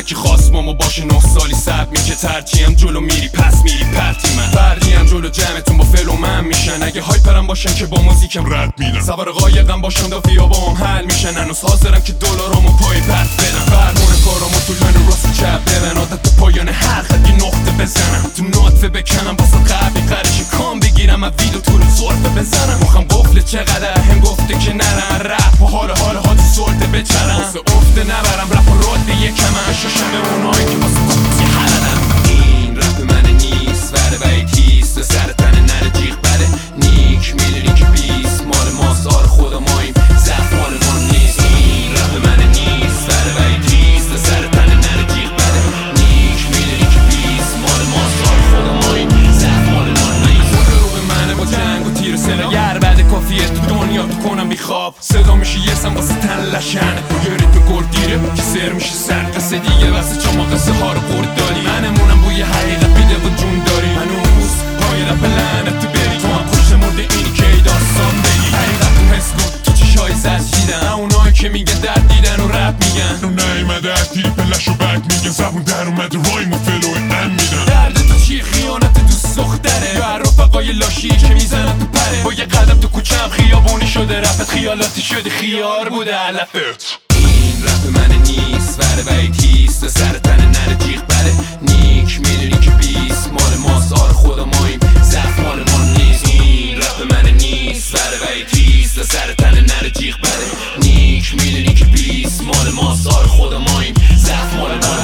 هرکی خواست ماما باشه 9 سالی صبر می که ترجیم جلو میری پس میری پرتی من بردیم جلو جمعتون با فل و من میشن اگه هایپرم باشن که با موزیکم رد میدن سوار قایقم باشم دافیا با هم حل میشن هنوز حاضرم که دلارامو پای پس بدم فرمون کارامو تو لان راست چپ ببن عادت تو پایان هر خط یه نقطه بزنم تو نطفه بکنم واسه قبلی قرش کام بگیرم و ویدو تو رو صرفه بزنم مخم قفله چقدر هم گفته که نرم رپ و حال ها تو سرده بچرم واسه افته نبرم رپ و راد به یکم شاشم به اونایی که واسه توتی حردم این رپ من نیست وره باید هیست سر تنه نره جیغ بره نیک میدونی که بیست مال ماست آره خدا ماییم زفت مال ما نیست این رپ من نیست وره باید هیست سر تنه نره جیغ بره نیک میدونی که بیست مال ماست آره خدا ماییم زفت مال ما نیست رو به منه با جنگ و تیر و سلا یر بعد کافیه تو دنیا تو کنم بیخواب صدا میشه یه سم واسه تن لشنه یه تو گل دیره که سر میشه سر قصه دیگه واسه چما قصه ها رو برد داری منمونم بوی حقیقت بیده و جون داری هنوز پای رپ لعنتی بری تو هم پشت مرد اینی که ای داستان بگی حقیقت تو حس کن تو چشای زد دیدن اونایی که میگه درد دیدن و رپ میگن رو نایمده از تیری پلش و بک میگن زبون در اومده رایم و فلوه ام میدن درد تو چیه خیانت دوست دختره یا رفقای لاشی که میزنن تو پره با یه قدم تو کوچم خیابونی شده رپت خیالاتی شده خیار بوده علفت این رپ من نیست وره باید هیست سر تنه نره جیغ بره نیک میدونی که بیست مال ماست آره خدا ماییم زفت مال ما نیست این رپ من نیست وره باید هیست سر تنه نره جیغ بره نیک میدونی که بیست مال ماست آره خدا ماییم زفت مال ما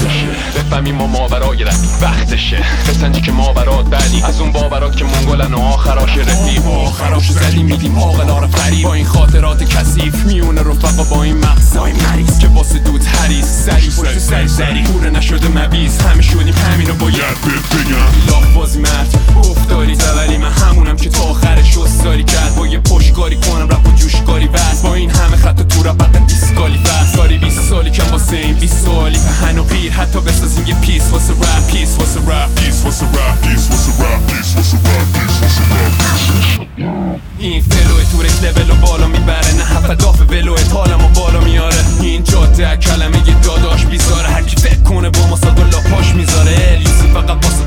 بفهمیم ما ماورای رفت وقتشه بسنجی که ماورات بعدی از اون باورات که منگلن و آخراش رفیق آخراش زدیم میدیم عاقلان فریب با این خاطرات کثیف میونه رفقا با این مغزای مریض که واسه دود حریص سری پشت سری پوره نشده مبیز همه شدیم همینو باید بگم لاف بازی مرد افتاری زولی من همونم که تا آخرش استاری کرد با یه پشتکاری کنم رپ و جوشکاری بس با این همه خط تو رپ حتی دیسکالی فست کاری 20 سالی کم واسه این 20 سالی پهن و قیر حتی بسازیم یه پیس واسه رپ پیس واسه رپ پیس واسه رپ پیس واسه رپ پیس واسه رپ پیس واسه رپ این فلوه تو رک لول و بالا میبره نه هفتاف ولوه حالمو بالا میاره این جاده کلمه یه داداش بیزاره هرکی فکر کنه با ما ساگلا پاش میذاره الیوسی فقط واسه